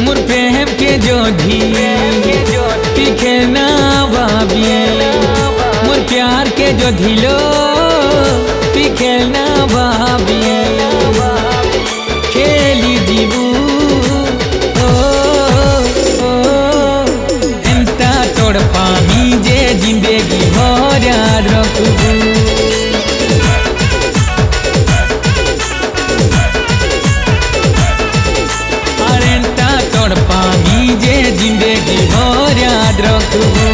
मोर प्रेम के जोधी तीखे ना भाभी मोर प्यार के जोधी लो तीखे ना भाभी खेली जीवू एंता तोड़ पामी जे जिंदगी भर याद रखबू जे जिंदगी भर याद रखबू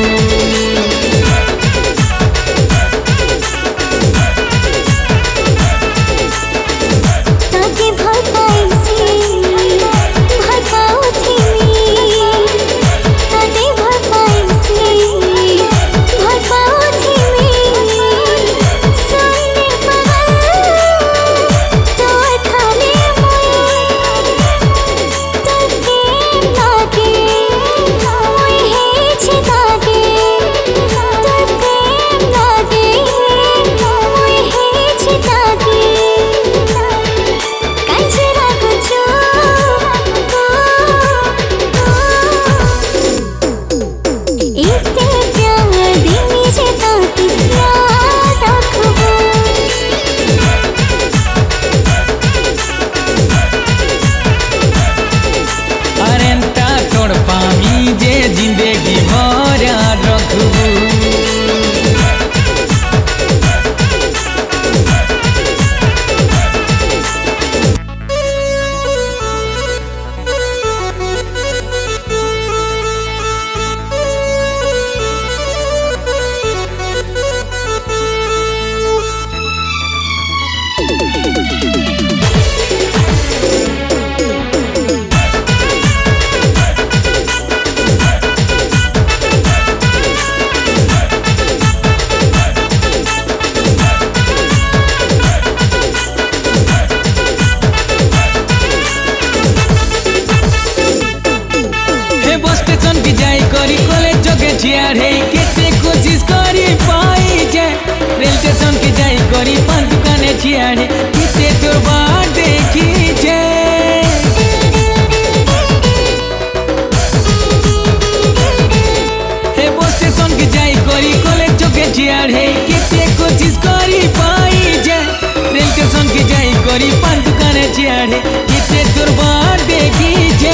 जिंदगी भर याद रखबू स्टेशन की जाई करी कॉलेज जगे छियाड़े केते कोशिश करी पाई जे रेल स्टेशन की जाई करी पान दुकाने छियाड़े केते तोर बात देखी जे हे बस स्टेशन की जाई करी कॉलेज जगे छियाड़े केते कोशिश करी पाई जे रेल स्टेशन की जाई करी पान दुकाने छियाड़े केते तोर बात देखी जे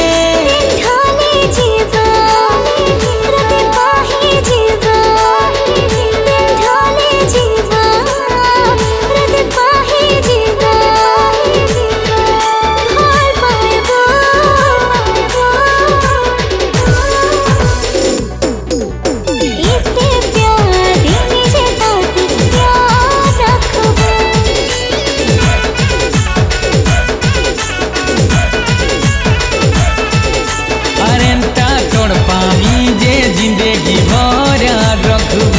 जिंदगी भर याद रखबू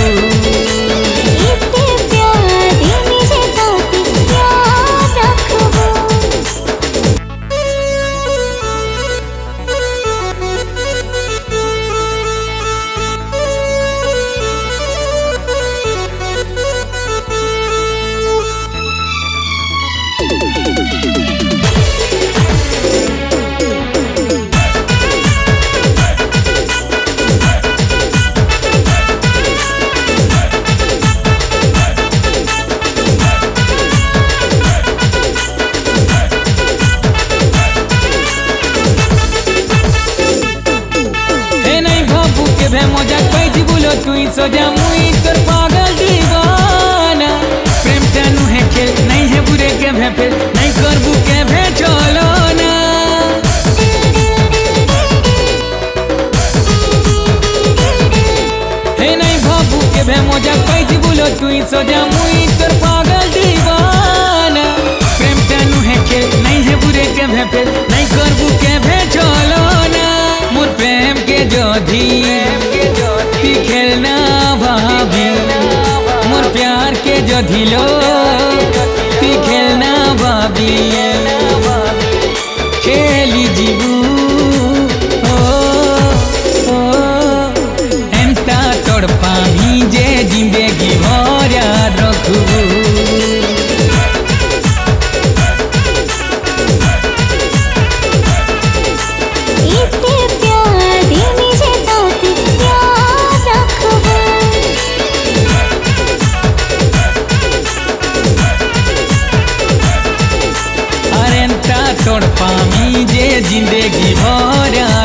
मजा कैसी बोलो तुई सजा मुई तोर पागल दीवाना प्रेम तेनु है खेल नहीं है बुरे के भे फेल नहीं करबू के भे चलो ना हे नहीं भाबू के भे मजा कैसी बोलो तुई सजा मुई तोर पागल दीवाना प्रेम तेनु है खेल नहीं है बुरे के भे फेल नहीं करबू के भे चलो ना मोर प्रेम के जोधी खेलना भाभी मोर प्यार के जोधी लो ती खेलना भाभी खेली जीवू एंता तोड़ पामी जे जिंदगी भर याद रखबू इतने जिंदगी भर